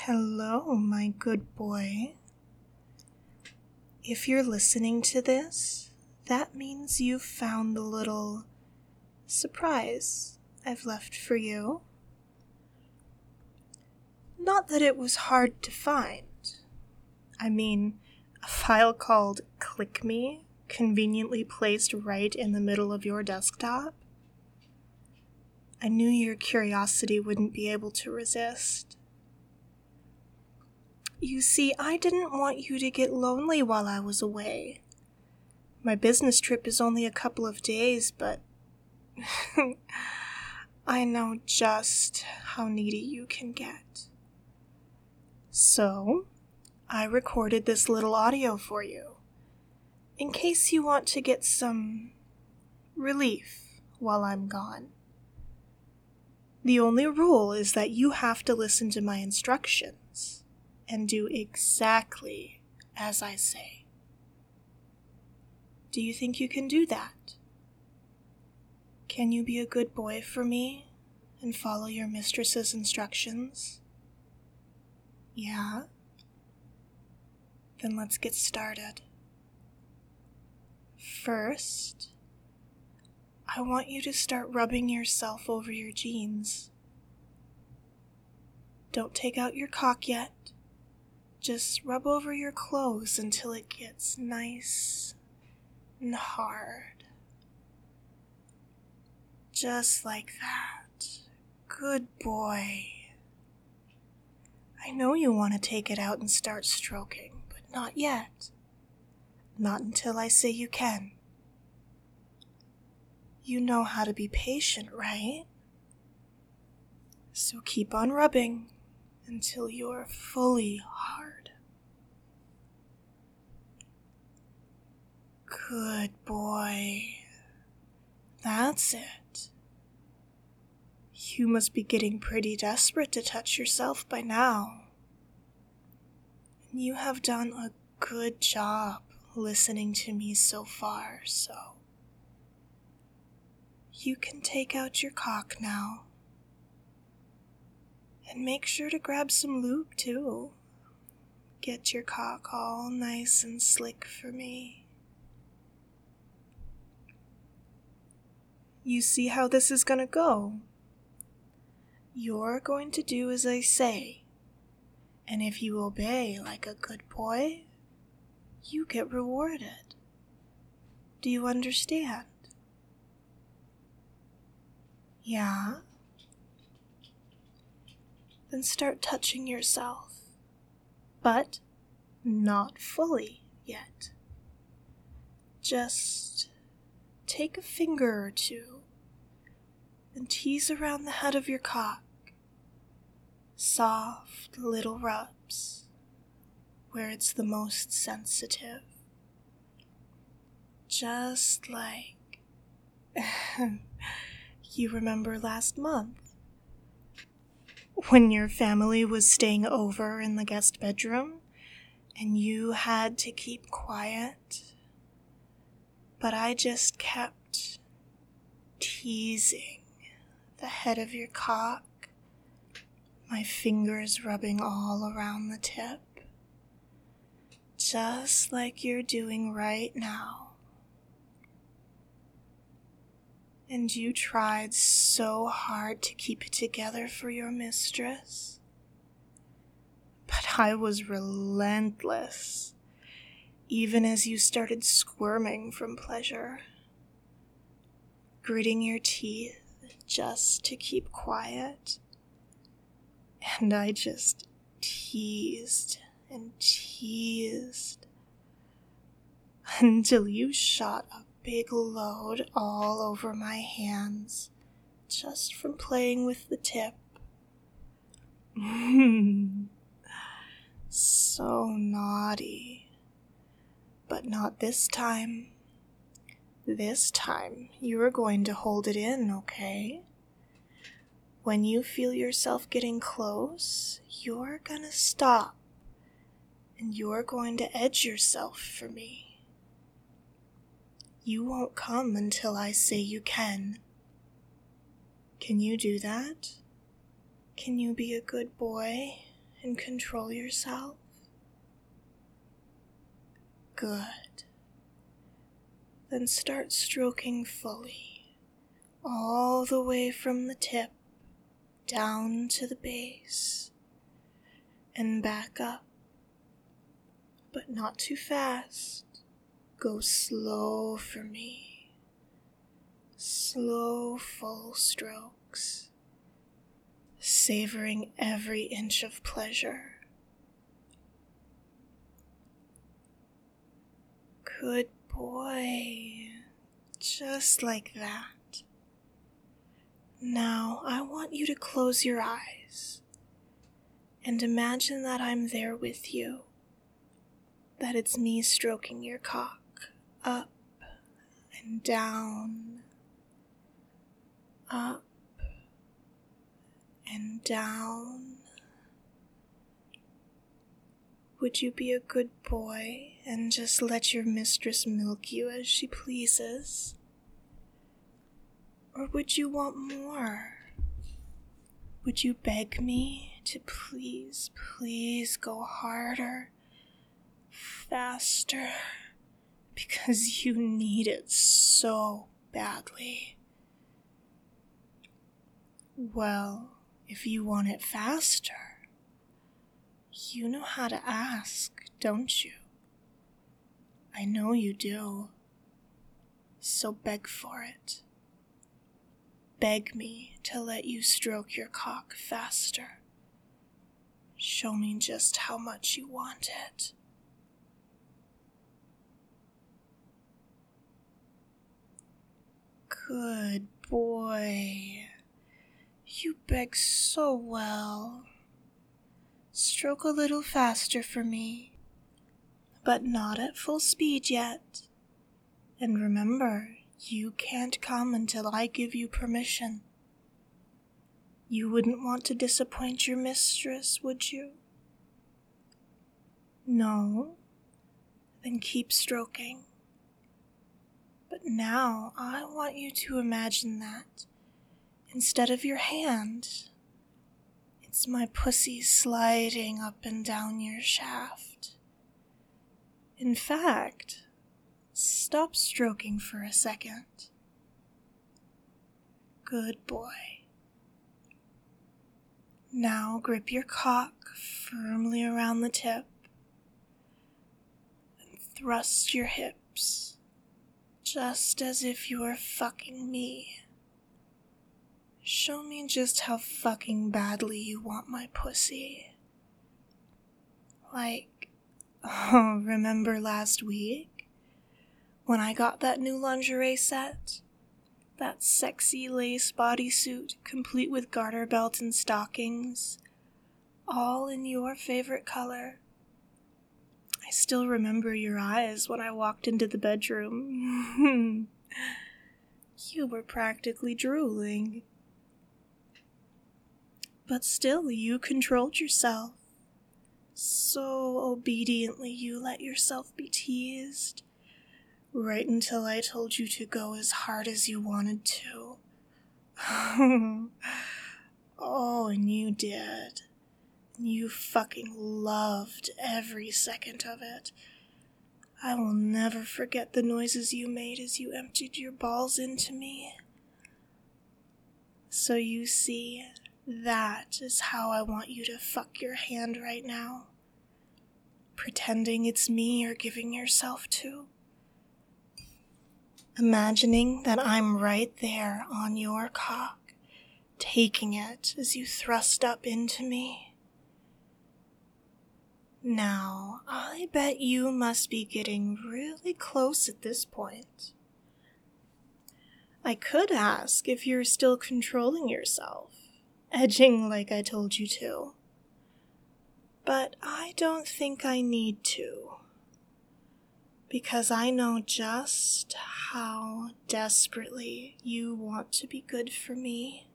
Hello, my good boy. If you're listening to this, that means you've found the little surprise I've left for you. Not that it was hard to find. I mean, a file called Click Me, conveniently placed right in the middle of your desktop. I knew your curiosity wouldn't be able to resist. You see, I didn't want you to get lonely while I was away. My business trip is only a couple of days, but I know just how needy you can get. So, I recorded this little audio for you, in case you want to get some relief while I'm gone. The only rule is that you have to listen to my instructions and do exactly as I say. Do you think you can do that? Can you be a good boy for me and follow your mistress's instructions? Yeah? Then let's get started. First, I want you to start rubbing yourself over your jeans. Don't take out your cock yet. Just rub over your clothes until it gets nice and hard. Just like that. Good boy. I know you want to take it out and start stroking, but not yet. Not until I say you can. You know how to be patient, right? So keep on rubbing until you're fully hard. Good boy. That's it. You must be getting pretty desperate to touch yourself by now. And you have done a good job listening to me so far, so you can take out your cock now. And make sure to grab some lube too. Get your cock all nice and slick for me. You see how this is gonna go? You're going to do as I say. And if you obey like a good boy, you get rewarded. Do you understand? Yeah? Then start touching yourself. But not fully yet. Just take a finger or two and tease around the head of your cock. Soft little rubs where it's the most sensitive. Just like you remember last month when your family was staying over in the guest bedroom and you had to keep quiet, but I just kept teasing the head of your cock, my fingers rubbing all around the tip, just like you're doing right now. And you tried so hard to keep it together for your mistress. But I was relentless, even as you started squirming from pleasure, gritting your teeth just to keep quiet. And I just teased and teased until you shot a big load all over my hands just from playing with the tip. So naughty. But not this time. This time you are going to hold it in, okay? When you feel yourself getting close, you're gonna stop. And you're going to edge yourself for me. You won't come until I say you can. Can you do that? Can you be a good boy and control yourself? Good. Then start stroking fully, all the way from the tip down to the base, and back up. But not too fast. Go slow for me. Slow, full strokes, savoring every inch of pleasure. Good boy. Just like that. Now I want you to close your eyes and imagine that I'm there with you. That it's me stroking your cock up and down, up and down. Would you be a good boy and just let your mistress milk you as she pleases? Or would you want more? Would you beg me to please, please go harder, faster, because you need it so badly? Well, if you want it faster, you know how to ask, don't you? I know you do. So beg for it. Beg me to let you stroke your cock faster. Show me just how much you want it. Good boy. You beg so well. Stroke a little faster for me, but not at full speed yet. And remember, you can't come until I give you permission. You wouldn't want to disappoint your mistress, would you? No? Then keep stroking. But now I want you to imagine that instead of your hand, it's my pussy sliding up and down your shaft. In fact, stop stroking for a second. Good boy. Now grip your cock firmly around the tip and thrust your hips, just as if you were fucking me. Show me just how fucking badly you want my pussy. Like, oh, remember last week? When I got that new lingerie set? That sexy lace bodysuit, complete with garter belt and stockings, all in your favorite color. I still remember your eyes when I walked into the bedroom. You were practically drooling. But still, you controlled yourself. So obediently you let yourself be teased. Right until I told you to go as hard as you wanted to. Oh, and you did. You fucking loved every second of it. I will never forget the noises you made as you emptied your balls into me. So you see, that is how I want you to fuck your hand right now. Pretending it's me you're giving yourself to. Imagining that I'm right there on your cock, taking it as you thrust up into me. Now, I bet you must be getting really close at this point. I could ask if you're still controlling yourself, edging like I told you to. But I don't think I need to. Because I know just how desperately you want to be good for me.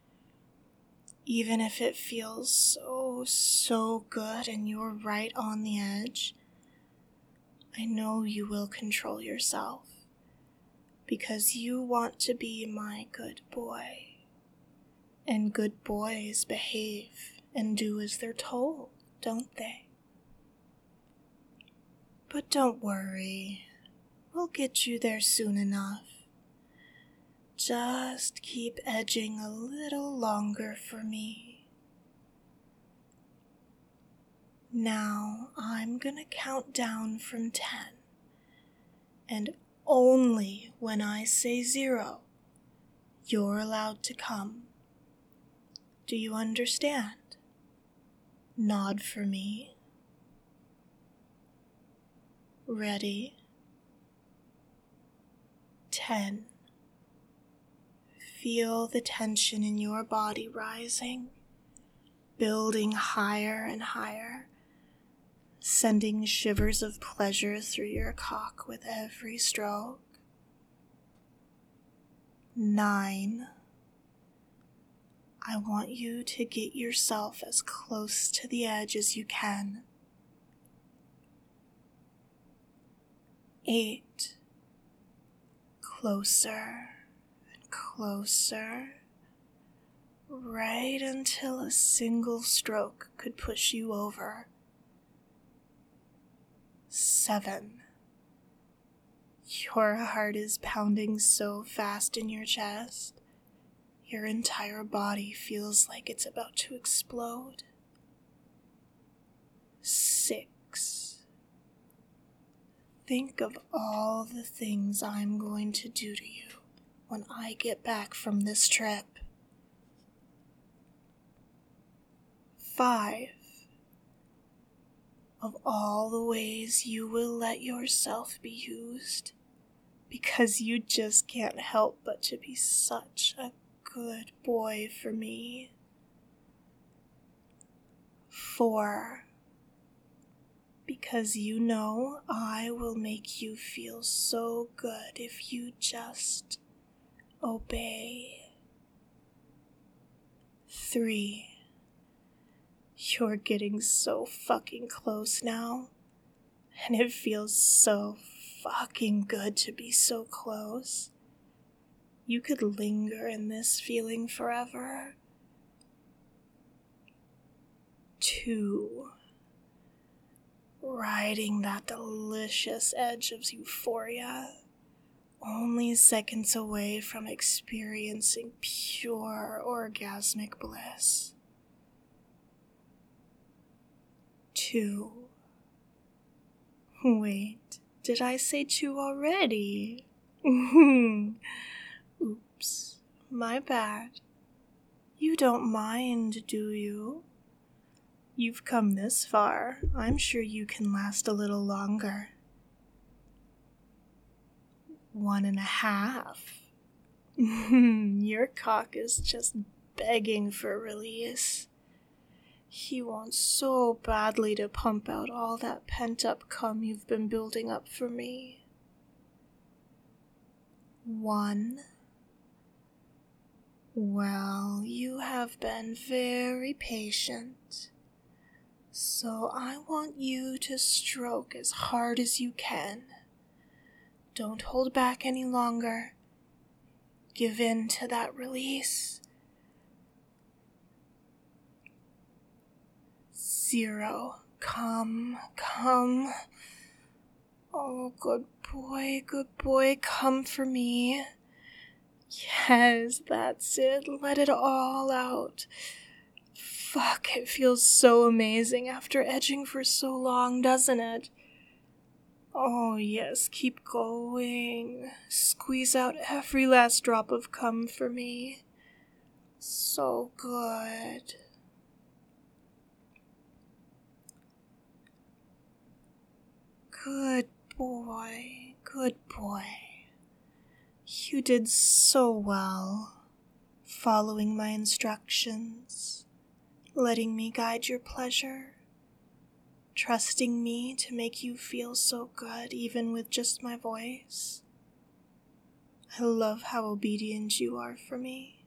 Even if it feels so good and you're right on the edge, I know you will control yourself. Because you want to be my good boy. And good boys behave and do as they're told. don't they? But don't worry, we'll get you there soon enough. Just keep edging a little longer for me. Now I'm gonna count down from 10, and only when I say 0, you're allowed to come. Do you understand? Nod for me. Ready? 10. Feel the tension in your body rising, building higher and higher, sending shivers of pleasure through your cock with every stroke. 9. I want you to get yourself as close to the edge as you can. 8. Closer and closer, right until a single stroke could push you over. 7. Your heart is pounding so fast in your chest, your entire body feels like it's about to explode. 6. Think of all the things I'm going to do to you when I get back from this trip. 5. Of all the ways you will let yourself be used, because you just can't help but to be such a good boy for me. 4. Because you know I will make you feel so good if you just obey. 3. You're getting so fucking close now, and it feels so fucking good to be so close. You could linger in this feeling forever. 2. Riding that delicious edge of euphoria, only seconds away from experiencing pure orgasmic bliss. 2. Wait, did I say 2 already? Oops, my bad. You don't mind, do you? You've come this far. I'm sure you can last a little longer. 1.5. Your cock is just begging for release. He wants so badly to pump out all that pent-up cum you've been building up for me. 1. Well, you have been very patient, so I want you to stroke as hard as you can. Don't hold back any longer. Give in to that release. 0. Come. Oh, good boy, come for me. Yes, that's it, let it all out. Fuck, it feels so amazing after edging for so long, doesn't it? Oh yes, keep going. Squeeze out every last drop of cum for me. So good. Good boy. You did so well, following my instructions, letting me guide your pleasure, trusting me to make you feel so good even with just my voice. I love how obedient you are for me.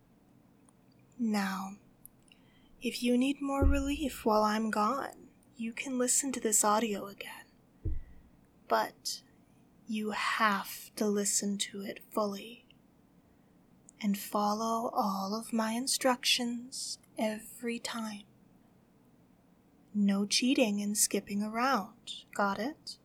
Now, if you need more relief while I'm gone, you can listen to this audio again. But you have to listen to it fully and follow all of my instructions every time. No cheating and skipping around. Got it?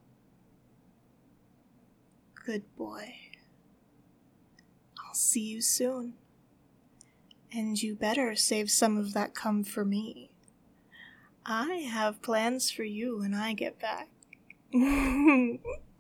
Good boy. I'll see you soon. And you better save some of that cum for me. I have plans for you when I get back.